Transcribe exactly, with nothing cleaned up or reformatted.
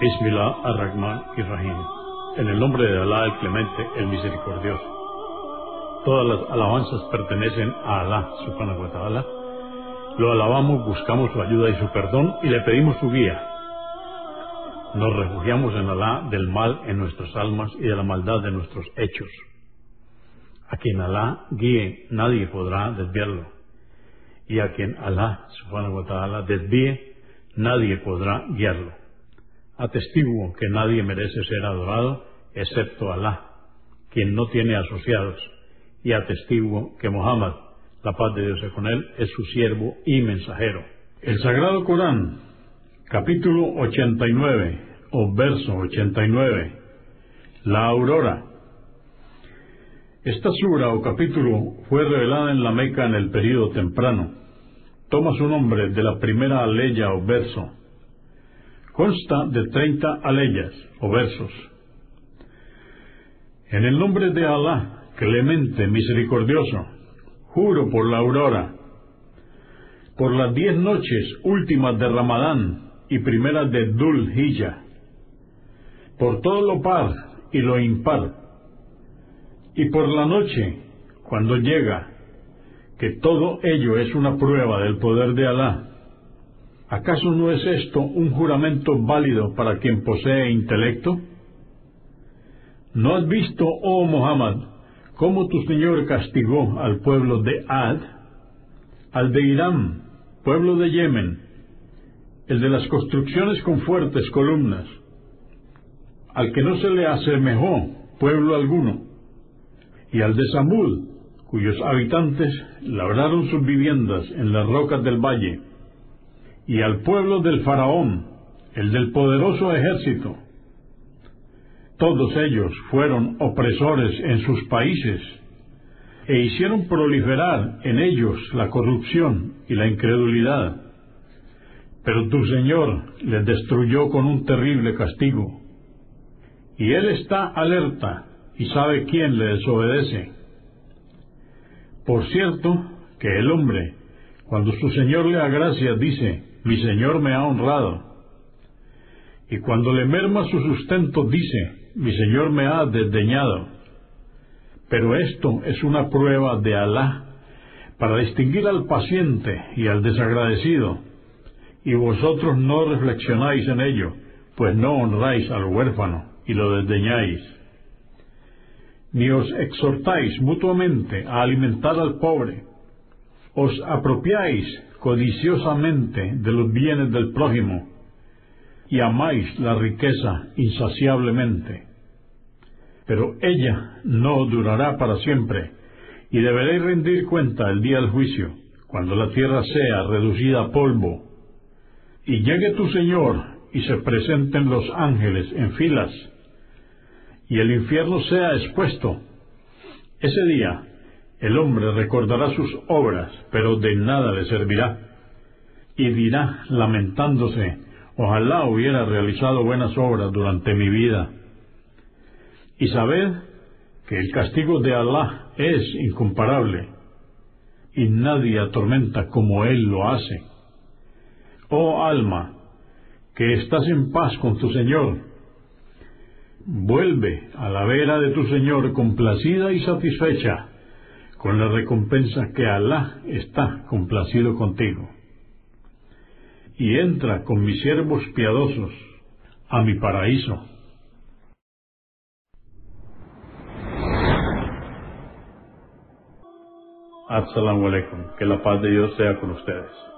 Bismillah ar-Rahman ir-Rahim. En el nombre de Alá, el Clemente, el Misericordioso. Todas las alabanzas pertenecen a Alá, subhanahu wa ta'ala. Lo alabamos, buscamos su ayuda y su perdón y le pedimos su guía. Nos refugiamos en Alá del mal en nuestras almas y de la maldad de nuestros hechos. A quien Alá guíe, nadie podrá desviarlo. Y a quien Alá, subhanahu wa ta'ala, desvíe, nadie podrá guiarlo. Atestiguo que nadie merece ser adorado excepto Alá, quien no tiene asociados, y atestiguo que Muhammad, la paz de Dios sea con él, es su siervo y mensajero. El Sagrado Corán, capítulo ochenta y nueve, o verso ochenta y nueve, la aurora. Esta sura o capítulo fue revelada en la Meca en el período temprano. Toma su nombre de la primera aleya o verso. Consta de treinta aleyas o versos. En el nombre de Alá, clemente, misericordioso, juro por la aurora, por las diez noches últimas de Ramadán y primeras de Dhul Hijjah, por todo lo par y lo impar, y por la noche, cuando llega, que todo ello es una prueba del poder de Alá. ¿Acaso no es esto un juramento válido para quien posee intelecto? ¿No has visto, oh Muhammad, cómo tu Señor castigó al pueblo de Ad, al de Irán, pueblo de Yemen, el de las construcciones con fuertes columnas, al que no se le asemejó pueblo alguno, y al de Samud, cuyos habitantes labraron sus viviendas en las rocas del valle, y al pueblo del faraón, el del poderoso ejército? Todos ellos fueron opresores en sus países e hicieron proliferar en ellos la corrupción y la incredulidad. Pero tu Señor les destruyó con un terrible castigo, y Él está alerta y sabe quién le desobedece. Por cierto, que el hombre, cuando su Señor le agracia, dice: mi Señor me ha honrado. Y cuando le merma su sustento, dice: mi Señor me ha desdeñado. Pero esto es una prueba de Alá para distinguir al paciente y al desagradecido, y vosotros no reflexionáis en ello, pues no honráis al huérfano y lo desdeñáis. Ni os exhortáis mutuamente a alimentar al pobre, os apropiáis codiciosamente de los bienes del prójimo, y amáis la riqueza insaciablemente. Pero ella no durará para siempre, y deberéis rendir cuenta el día del juicio, cuando la tierra sea reducida a polvo, y llegue tu Señor, y se presenten los ángeles en filas, y el infierno sea expuesto. Ese día el hombre recordará sus obras, pero de nada le servirá, y dirá, lamentándose: ojalá hubiera realizado buenas obras durante mi vida. Y sabed que el castigo de Alá es incomparable, y nadie atormenta como Él lo hace. Oh alma, que estás en paz con tu Señor, vuelve a la vera de tu Señor complacida y satisfecha, con la recompensa que Alá está complacido contigo. Y entra con mis siervos piadosos a mi paraíso. Assalamu alaikum, que la paz de Dios sea con ustedes.